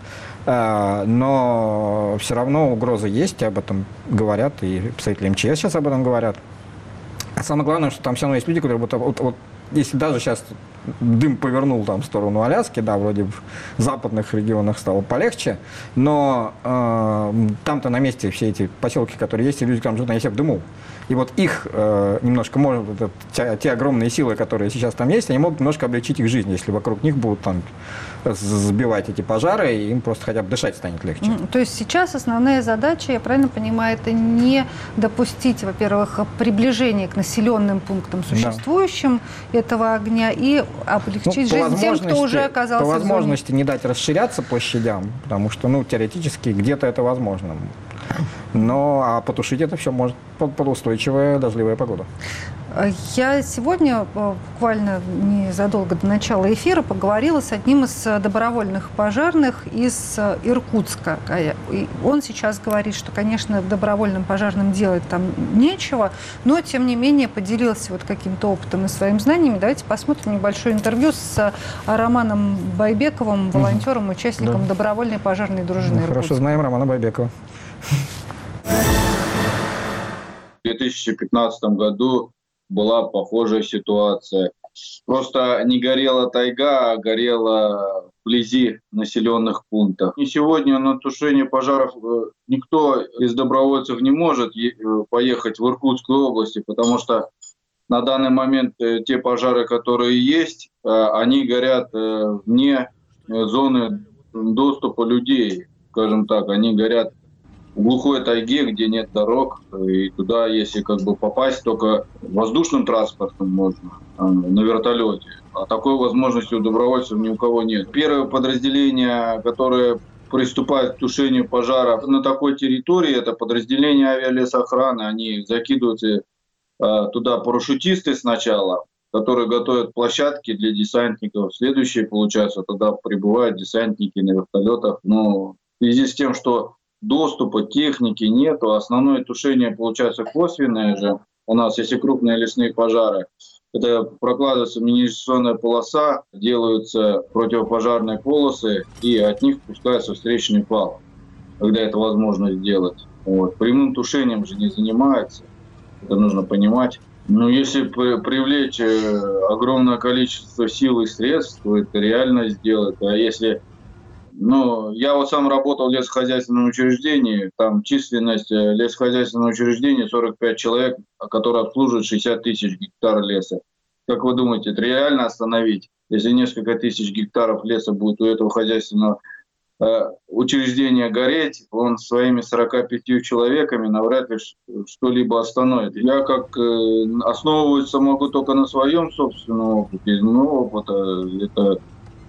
Но все равно угроза есть, об этом говорят, и представители МЧС сейчас об этом говорят. Самое главное, что там все равно есть люди, которые вот если даже сейчас дым повернул там в сторону Аляски, да, вроде в западных регионах стало полегче, но там-то на месте все эти поселки, которые есть, и люди, там живут, они все в дыму. И вот их немножко может, те огромные силы, которые сейчас там есть, они могут немножко облегчить их жизнь, если вокруг них будут там сбивать эти пожары, и им просто хотя бы дышать станет легче. То есть сейчас основная задача, я правильно понимаю, это не допустить, во-первых, приближение к населенным пунктам существующим этого огня и облегчить жизнь тем, кто уже оказался по возможности не дать расширяться площадям, потому что, теоретически где-то это возможно. А потушить это все может под устойчивая дождливая погода. Я сегодня, буквально незадолго до начала эфира, поговорила с одним из добровольных пожарных из Иркутска. Он сейчас говорит, что, конечно, добровольным пожарным делать там нечего, но, тем не менее, поделился каким-то опытом и своими знаниями. Давайте посмотрим небольшое интервью с Романом Байбековым, волонтером, участником добровольной пожарной дружины Иркутска. Хорошо знаем Романа Байбекова. В 2015 году была похожая ситуация. Просто не горела тайга, а горела вблизи населенных пунктов. И сегодня на тушение пожаров никто из добровольцев не может поехать в Иркутскую область, потому что на данный момент те пожары, которые есть, они горят вне зоны доступа людей, скажем так. Они горят в глухой тайге, где нет дорог, и туда, если попасть, только воздушным транспортом можно, на вертолете. А такой возможности у добровольцев ни у кого нет. Первое подразделение, которое приступает к тушению пожаров на такой территории, это подразделение авиалесохраны. Они закидываются туда парашютисты сначала, которые готовят площадки для десантников. Следующие, получается, туда прибывают десантники на вертолетах. Но в связи с тем, что доступа техники нету, основное тушение получается косвенное же. У нас, если крупные лесные пожары, это прокладывается минерализационная полоса, делаются противопожарные полосы, и от них пускается встречный пал, когда это возможно сделать. Прямым тушением же не занимается, это нужно понимать. Но если привлечь огромное количество сил и средств, то это реально сделать. А если я сам работал в лесохозяйственном учреждении, там численность лесохозяйственного учреждения 45 человек, которые обслуживают 60 тысяч гектар леса. Как вы думаете, это реально остановить? Если несколько тысяч гектаров леса будет у этого хозяйственного учреждения гореть, он своими 45 человеками навряд ли что-либо остановит. Я основываться могу только на своем собственном опыте. Из моего опыта это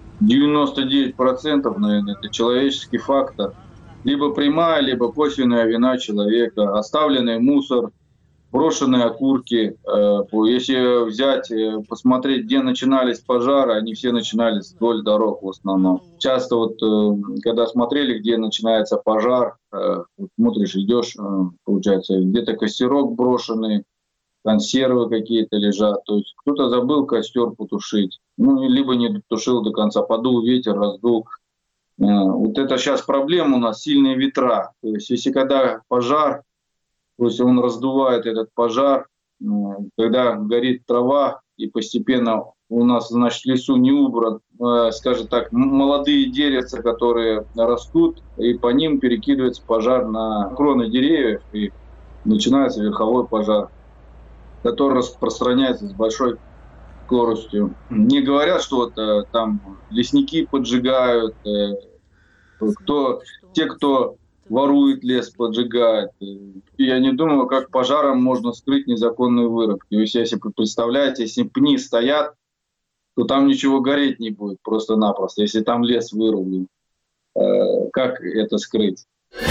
99%, наверное, это человеческий фактор. Либо прямая, либо косвенная вина человека. Оставленный мусор, брошенные окурки. Если взять, посмотреть, где начинались пожары, они все начинались вдоль дорог в основном. Часто когда смотрели, где начинается пожар, смотришь, идешь, получается, где-то костерок брошенный, консервы какие-то лежат. То есть кто-то забыл костер потушить. Либо не дотушил до конца, подул ветер, раздул. Это сейчас проблема у нас, сильные ветра. То есть если когда пожар, то есть он раздувает этот пожар, когда горит трава, и постепенно у нас, в лесу не убран, скажем так, молодые деревца, которые растут, и по ним перекидывается пожар на кроны деревьев, и начинается верховой пожар, который распространяется с большой скоростью. Не говорят, что там лесники поджигают, те, кто ворует лес, поджигает. Я не думаю, как пожаром можно скрыть незаконную вырубку. Если вы представляете, если пни стоят, то там ничего гореть не будет просто-напросто, если там лес вырублен. Как это скрыть?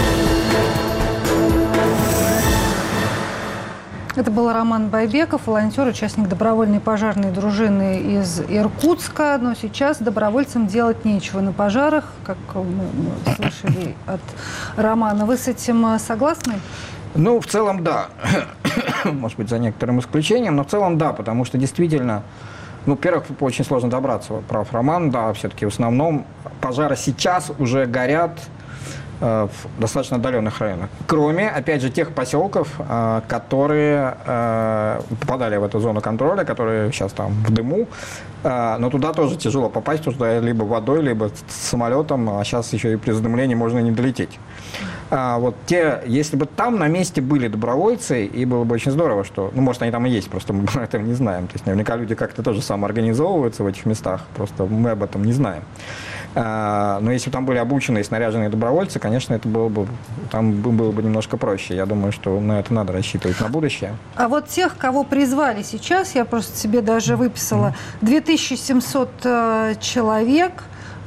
Это был Роман Байбеков, волонтер, участник добровольной пожарной дружины из Иркутска. Но сейчас добровольцам делать нечего на пожарах, как мы слышали от Романа. Вы с этим согласны? В целом, да. может быть, за некоторым исключением, но в целом да, потому что действительно, ну, во-первых, очень сложно добраться, прав Роман, да, все-таки в основном пожары сейчас уже горят в достаточно отдаленных районах. Кроме, опять же, тех поселков, которые попадали в эту зону контроля, которые сейчас там в дыму, но туда тоже тяжело попасть, туда либо водой, либо самолетом, а сейчас еще и при задымлении можно не долететь. Вот если бы там на месте были добровольцы, и было бы очень здорово, что, ну, может, они там и есть, просто мы об этом не знаем. То есть наверняка люди как-то тоже самоорганизовываются в этих местах, просто мы об этом не знаем. Но если бы там были обученные, снаряженные добровольцы, конечно, это было бы немножко проще. Я думаю, что на это надо рассчитывать на будущее. А вот тех, кого призвали сейчас, я просто себе даже выписала, 2700 человек,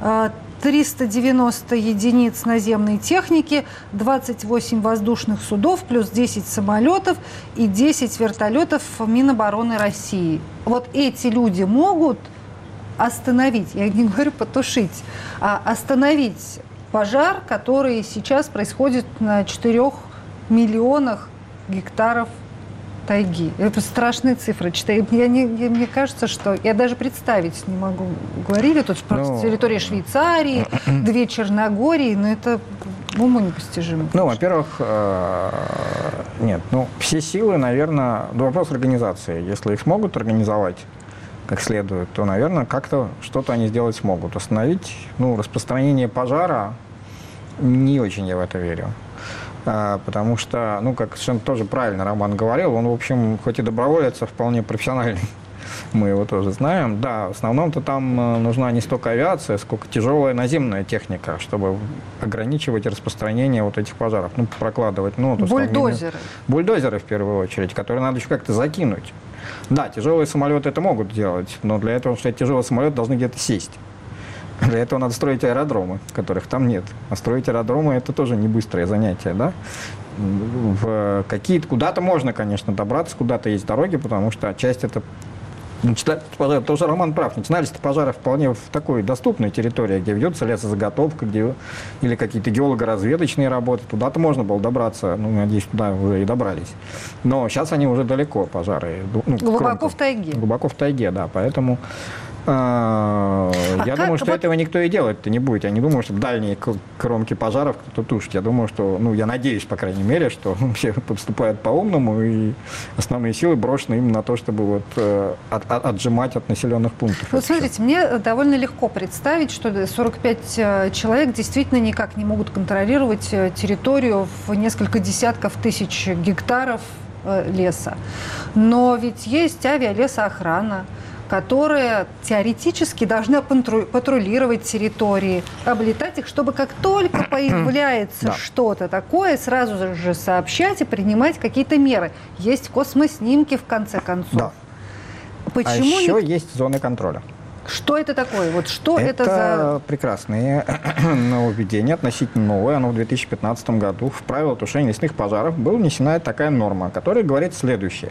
390 единиц наземной техники, 28 воздушных судов, плюс 10 самолетов и 10 вертолетов Минобороны России. Вот эти люди могут остановить, я не говорю потушить, а остановить пожар, который сейчас происходит на 4 миллионах гектаров тайги. Это страшные цифры. Мне кажется, что я даже представить не могу. Говорили тут про территорию Швейцарии, 2 Черногории, но это уму непостижимо. Ну, во-первых, нет, все силы, наверное, вопрос организации. Если их смогут организовать как следует, то, наверное, как-то что-то они сделать смогут. Остановить, распространение пожара, не очень я в это верю. Потому что, как совершенно тоже правильно Роман говорил, он, в общем, хоть и доброволец, а вполне профессиональный. Мы его тоже знаем. Да, в основном-то там нужна не столько авиация, сколько тяжелая наземная техника, чтобы ограничивать распространение вот этих пожаров. Прокладывать. Бульдозеры. Бульдозеры, в первую очередь, которые надо еще как-то закинуть. Да, тяжелые самолеты это могут делать, но для этого, чтобы тяжелый самолет, должны где-то сесть. Для этого надо строить аэродромы, которых там нет. А строить аэродромы – это тоже не быстрое занятие, да? Куда-то можно, конечно, добраться, куда-то есть дороги, потому что часть это... Тоже Роман прав. Начинались-то пожары вполне в такой доступной территории, где ведется лесозаготовка, или какие-то геолого-разведочные работы. Туда-то можно было добраться. Надеюсь, туда уже и добрались. Но сейчас они уже далеко, пожары. Глубоко в тайге. Глубоко в тайге, да. Поэтому... Я думаю, что этого никто и делать-то не будет. Я не думаю, что дальние кромки пожаров кто-то тушит. Я думаю, что, я надеюсь, по крайней мере, что все поступают по-умному, и основные силы брошены именно на то, чтобы отжимать от населенных пунктов. Вот смотрите, мне довольно легко представить, что 45 человек действительно никак не могут контролировать территорию в несколько десятков тысяч гектаров леса. Но ведь есть авиалесоохрана, которая теоретически должна патрулировать территории, облетать их, чтобы как только появляется что-то такое, сразу же сообщать и принимать какие-то меры. Есть космоснимки, в конце концов. Да. Почему еще есть зоны контроля. Что это такое? Что это за... прекрасное нововведение, относительно новое. Оно в 2015 году в правила тушения лесных пожаров была внесена такая норма, которая говорит следующее.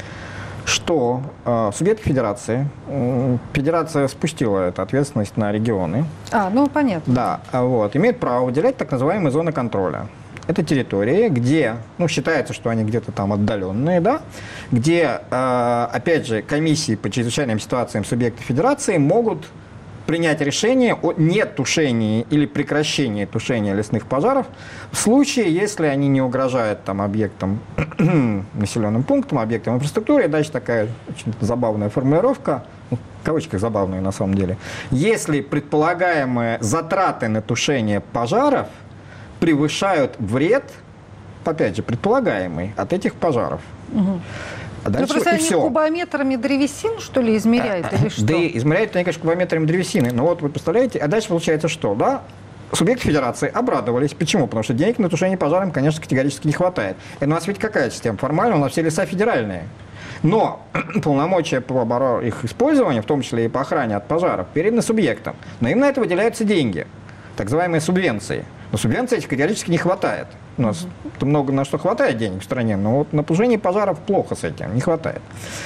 Что субъекты федерации, федерация спустила эту ответственность на регионы. Понятно. Да, имеют право выделять так называемые зоны контроля. Это территории, где, считается, что они где-то там отдаленные, да, где, опять же, комиссии по чрезвычайным ситуациям субъектов федерации могут принять решение о нетушении или прекращении тушения лесных пожаров в случае, если они не угрожают там объектам, населенным пунктам, объектам инфраструктуры. И дальше такая очень забавная формулировка, в кавычках забавная на самом деле. Если предполагаемые затраты на тушение пожаров превышают вред, опять же, предполагаемый от этих пожаров. А дальше просто они кубометрами древесин, что ли, измеряют или что? Да, измеряют они, конечно, кубометрами древесины. Но вот вы представляете, а дальше получается что, да? Субъекты федерации обрадовались. Почему? Потому что денег на тушение пожаром, конечно, категорически не хватает. И у нас ведь какая система? Формально у нас все леса федеральные. Но полномочия по их использованию, в том числе и по охране от пожаров, переданы субъектам. Но им на это выделяются деньги, так называемые субвенции. Но субвенций этих категорически не хватает. У нас много на что хватает денег в стране, но вот на тушение пожаров плохо с этим, не хватает.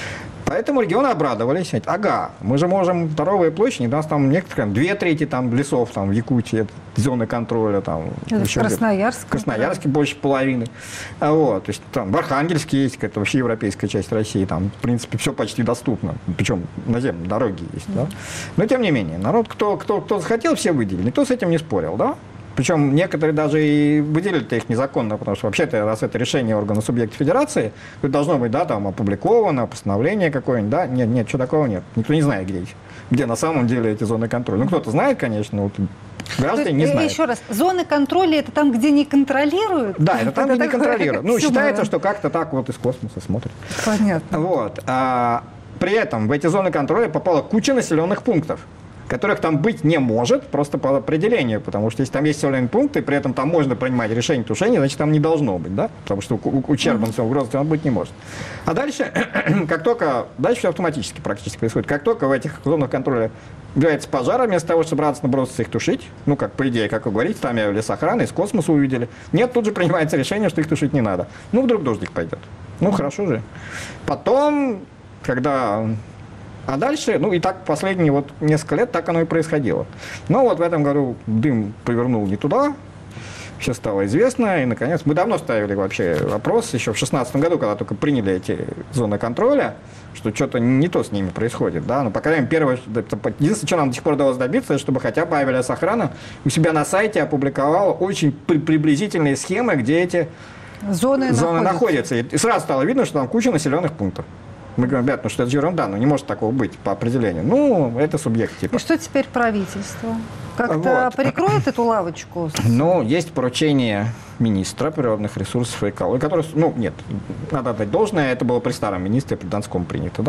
Поэтому регионы обрадовались. Ага, мы же можем здоровые площади, у нас там некоторые, 2/3 там лесов там, в Якутии, зоны контроля. Там, в Красноярске. В Красноярске больше половины. Вот, то есть там в Архангельске есть, это вообще европейская часть России, там, в принципе, все почти доступно. Причем наземные дороги есть. Да? Но тем не менее, народ, кто захотел, все выделили. Никто с этим не спорил, да? Причем некоторые даже и выделили-то их незаконно, потому что вообще-то, раз это решение органа субъекта федерации, то должно быть, да, там опубликовано, постановление какое-нибудь, да? Нет, ничего такого нет. Никто не знает, где на самом деле эти зоны контроля. Ну, кто-то знает, конечно, вот граждане не знают. Еще раз, зоны контроля – это там, где не контролируют? Да, это там, где не контролируют. Ну, считается, что как-то так вот из космоса смотрят. Понятно. Вот. При этом в эти зоны контроля попала куча населенных пунктов, которых там быть не может, просто по определению, потому что если там есть населенные пункты, при этом там можно принимать решение тушения, значит, там не должно быть, да, потому что ущерба на угрозы там быть не может. А дальше, дальше все автоматически практически происходит. Как только в этих зонах контроля появляется пожар, вместо того, чтобы браться наброситься их тушить, ну, как по идее, как вы говорите, там лесохраны из космоса увидели, нет, тут же принимается решение, что их тушить не надо. Ну, вдруг дождик пойдет. Ну, хорошо же. Потом, когда... А дальше, ну и так последние вот несколько лет так оно и происходило. Но вот в этом году дым повернул не туда, все стало известно, и наконец мы давно ставили вообще вопрос, еще в 2016 году, когда только приняли эти зоны контроля, что что-то не то с ними происходит, да, но, по крайней мере, единственное, что нам до сих пор удалось добиться, чтобы хотя бы авиалесохрана у себя на сайте опубликовала очень приблизительные схемы, где эти зоны находятся. И сразу стало видно, что там куча населенных пунктов. Мы говорим, ребят, ну что это же ерунда, ну не может такого быть по определению. Ну, это субъект типа. И что теперь правительство? Как-то прикроет эту лавочку? Ну, есть поручение министра природных ресурсов и экологии, который, ну, нет, надо отдать должное, это было при старом министре, при Донском принято,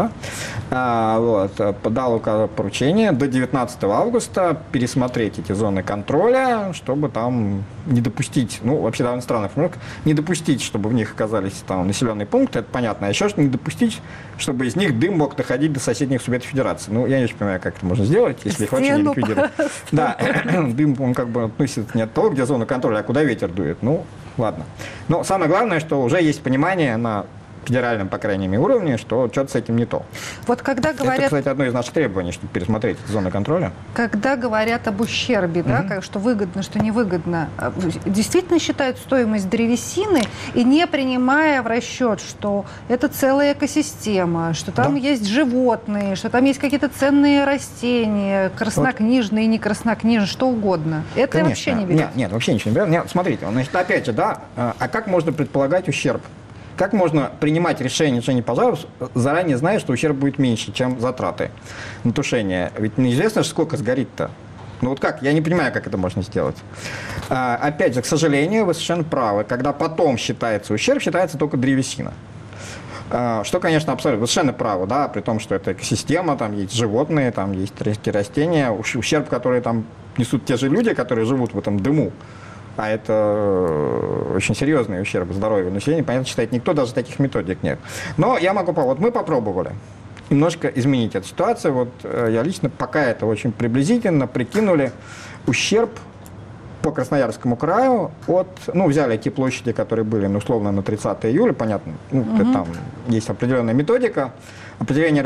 да, подал поручение до 19 августа пересмотреть эти зоны контроля, чтобы там не допустить, ну, вообще довольно странный формулировка, не допустить, чтобы в них оказались там населенные пункты, это понятно, а еще не допустить, чтобы из них дым мог доходить до соседних субъектов федерации. Ну, я не очень понимаю, как это можно сделать, если их вообще не ликвидировать. Да, дым, он как бы относится не от того, где зона контроля, а куда ветер дует. Ну, ладно. Но самое главное, что уже есть понимание на федеральном, по крайней мере, уровне, что что-то с этим не то. Вот когда говорят... Это, кстати, одно из наших требований, чтобы пересмотреть зоны контроля. Когда говорят об ущербе, да, что выгодно, что невыгодно, действительно считают стоимость древесины и не принимая в расчет, что это целая экосистема, что там есть животные, что там есть какие-то ценные растения, краснокнижные, не краснокнижные, что угодно. Это конечно. Вообще не берет? Нет, вообще ничего не берет. Нет, смотрите, значит, опять же, да, а как можно предполагать ущерб? Как можно принимать решение пожаров, заранее зная, что ущерб будет меньше, чем затраты на тушение? Ведь неизвестно, сколько сгорит-то. Ну вот как? Я не понимаю, как это можно сделать. Опять же, к сожалению, вы совершенно правы. Когда потом считается ущерб, считается только древесина. Что, конечно, абсолютно совершенно право, да, при том, что это экосистема, там есть животные, там есть растения, ущерб, который там несут те же люди, которые живут в этом дыму. А это очень серьезный ущерб здоровью населения. Понятно, считает никто, даже таких методик нет. Но я могу вот мы попробовали немножко изменить эту ситуацию. Вот я лично, пока это очень приблизительно, прикинули ущерб по Красноярскому краю от, ну, взяли те площади, которые были, ну, условно, на 30 июля, понятно, ну, там есть определенная методика, определение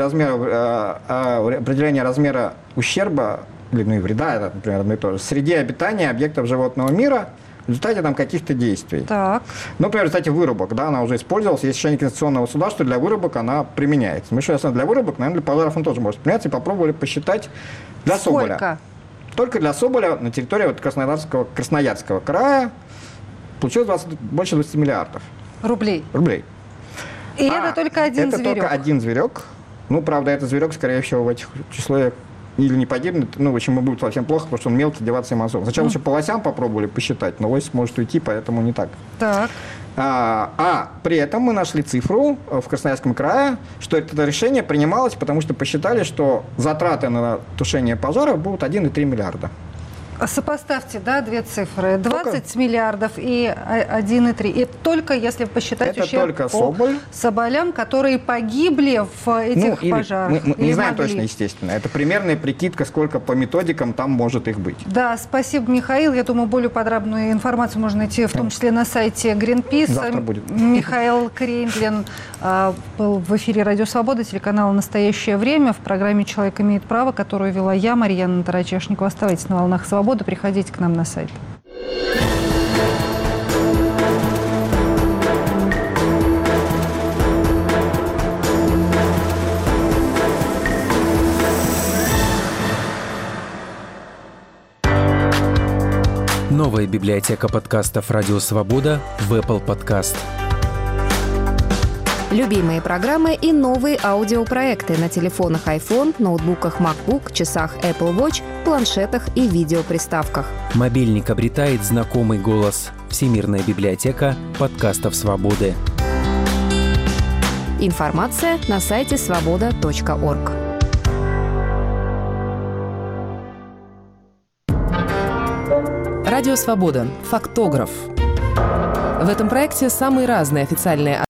размера ущерба, или, ну, и вреда, это, например, одно и то же, среде обитания объектов животного мира в результате там каких-то действий. Так. Ну, например, кстати, вырубок, да, она уже использовалась, есть решение Конституционного суда, что для вырубок она применяется. Мы сейчас для вырубок, наверное, для пожаров он тоже может применяться, и попробовали посчитать для соболя. Только для соболя на территории вот Красноярского края получилось больше 20 миллиардов. Рублей. И это только один зверек? Это только один зверек. Ну, правда, этот зверек, скорее всего, в этих числах или не погибнет, ну, в общем, будет совсем плохо, потому что он мелкий, деваться ему особо. Сначала еще по лосям попробовали посчитать, но лось может уйти, поэтому не так. Так. При этом мы нашли цифру в Красноярском крае, что это решение принималось, потому что посчитали, что затраты на тушение пожаров будут 1,3 миллиарда. Сопоставьте, да, две цифры. 20 миллиардов и 1,3. И только если посчитать ущерб по соболям, которые погибли в этих пожарах. Мы не знаем точно, естественно. Это примерная прикидка, сколько по методикам там может их быть. Да, спасибо, Михаил. Я думаю, более подробную информацию можно найти в том числе на сайте Greenpeace. Завтра будет. Михаил Крейндлин был в эфире «Радио Свобода», телеканала «Настоящее время» в программе «Человек имеет право», которую вела я, Марьяна Тарачешникова. Оставайтесь на волнах «Свободы», приходите к нам на сайт. Новая библиотека подкастов «Радио Свобода» в Apple Podcast. Любимые программы и новые аудиопроекты на телефонах iPhone, ноутбуках MacBook, часах Apple Watch, планшетах и видеоприставках. Мобильник обретает знакомый голос. Всемирная библиотека подкастов «Свободы». Информация на сайте svoboda.org. Радио Свобода. Фактограф. В этом проекте самые разные официальные